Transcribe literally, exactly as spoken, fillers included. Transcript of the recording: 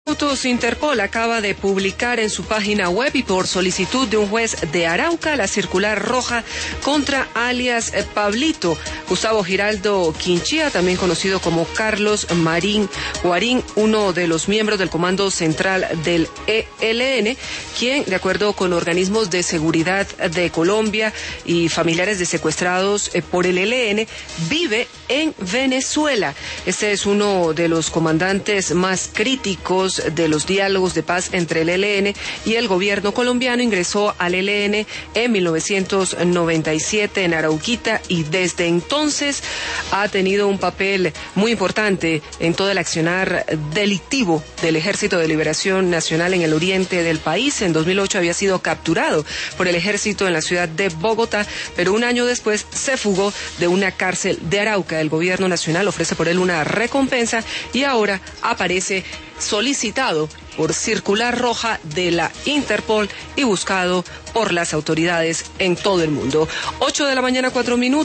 Interpol acaba de publicar en su página web y por solicitud de un juez de Arauca la circular roja contra alias Pablito Gustavo Giraldo Quinchía, también conocido como Carlos Marín Guarín, uno de los miembros del Comando Central del E L N, quien, de acuerdo con organismos de seguridad de Colombia y familiares de secuestrados por el E L N, vive en Venezuela. Este es uno de los comandantes más críticos de los diálogos de paz entre el E L N y el gobierno colombiano. Ingresó al E L N en mil novecientos noventa y siete en Arauquita y desde entonces ha tenido un papel muy importante en todo el accionar delictivo del Ejército de Liberación Nacional en el oriente del país. En dos mil ocho había sido capturado por el ejército en la ciudad de Bogotá, pero un año después se fugó de una cárcel de Arauca. El gobierno nacional ofrece por él una recompensa y ahora aparece solicitado por circular roja de la Interpol y buscado por las autoridades en todo el mundo. Ocho de la mañana, cuatro minutos.